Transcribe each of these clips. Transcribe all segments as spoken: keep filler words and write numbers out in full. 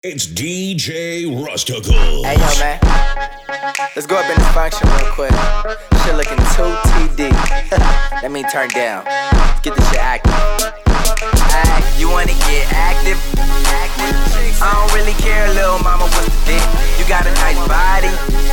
It's D J Rustical. Hey yo, man. Let's go up in this function real quick. Shit looking too T D. Let me turn down. Get this shit active. Ay, you wanna get active? Active. I don't really care, little mama, what's the dick? You got a nice body.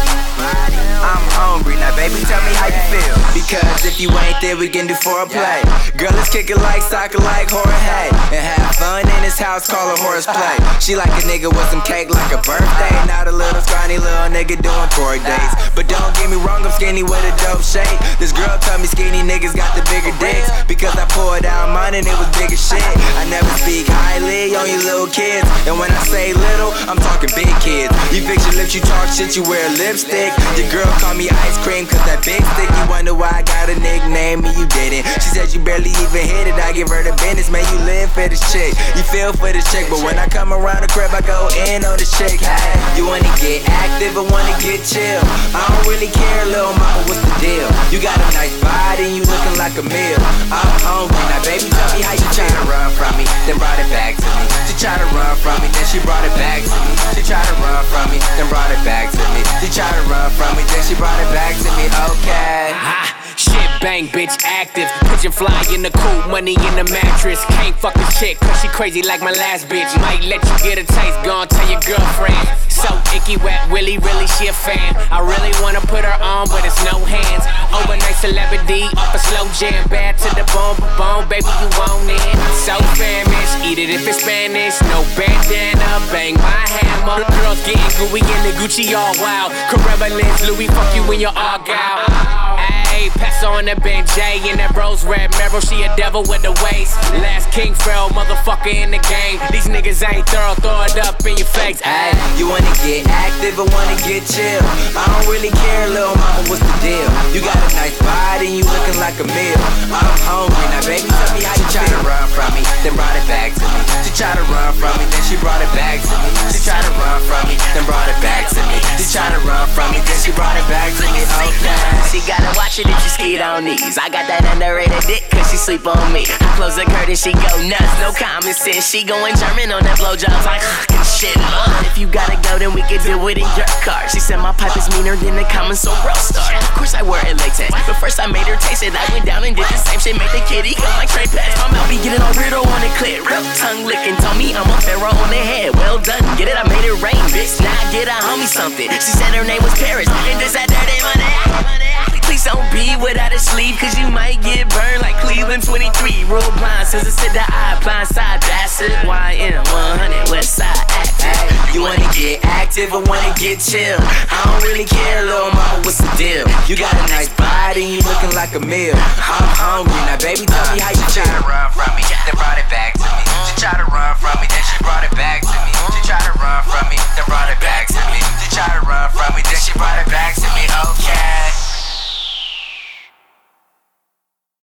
I'm hungry, now baby, tell me how you feel. Because if you ain't there, we can do foreplay. Girl, let's kick it like soccer, like Jorge. And have fun in his house, call it horseplay. She like a nigga with some cake like a birthday. Not a little scrawny little nigga doing tour days. But don't get me wrong, I'm skinny with a dope shape. This girl told me skinny niggas got the bigger dicks. Because I poured out mine and it was big as shit. I never speak highly on you little kids. And when I say little, I'm talking big kids. You fix your lips, you talk shit, you wear lipstick. Your girl call me ice cream cause that big stick. You wonder why I got a nickname and you didn't. She said you barely even hit it, I give her the business. Man, you live for this chick, you feel for this chick. But when I come around the crib, I go in on this chick. Hey, you wanna get active or wanna get chill? I don't really care, little mama, what's the deal? You got a nice body and you looking like a meal. I'm hungry, now baby, tell me how you tryna run from me, then brought it back to me. She tried to run from me, then she brought it back to me. She tried to run from me, then brought it back to me. She tried to run from me, then she brought it back to me. Okay. Ha, shit bang, bitch active. Pigeon fly in the coop, money in the mattress. Can't fuck a chick, cause she crazy like my last bitch. Might let you get a taste, gon' tell your girlfriend. So icky, wet willy, really she a fan. I really wanna put her on, but it's no hands. Overnight celebrity, off a slow jam. Bad to the bone, bone, baby, you want it. So famished, eat it if it's Spanish. No bandana, bang my hammer. Girls getting gooey in the Gucci all wild. Carrera lens, Louis, fuck you when you're all out. Ayy, pass on the Ben J in that rose red Meryl. She a devil with the waist. Last King Pharaoh, motherfucker in the game. These niggas ain't thorough, throw it up in your face. Ayy, you wanna get active or wanna get chill? I don't really care, little mama, what's the deal? You got a nice body and you looking like a meal. I'm hungry, now baby, tell me how you try to run from me, then brought it back to me. She tried to run from me, then she brought it back to me. She tried to run from me, then brought it back to me. She tried to run from me, then she brought it back to me. Okay. She gotta watch it if she skeet on these. I got that underrated dick cause she sleep on me. I close the curtain, she go nuts, no common sense. She going German on that blowjobs like and shit. Uh, if you gotta go, then we can do it in your car. She said my pipe is meaner than the common, so roast star. Of course I wear it latex, but first I made her taste it. I went down and did the same shit, make the kitty come like Trey Pets. My mouth be getting all weirdo on it clear. Real tongue licking, told me I'm a pharaoh on the head. Well done, get it, I made it rain, bitch. Now I get a homie something. She said her name was Paris, and just that dirty money. Please don't be without a sleeve, cause you might get burned like Cleveland twenty-three. Real blind, says it to the eye, blind side, that's it. Y M one hundred, west side, active. Ay, you wanna get active or wanna get chill? I don't really care, little mama, what's the deal? You got a nice body and you looking like a meal. I'm hungry, now baby, tell me how you try to run from me.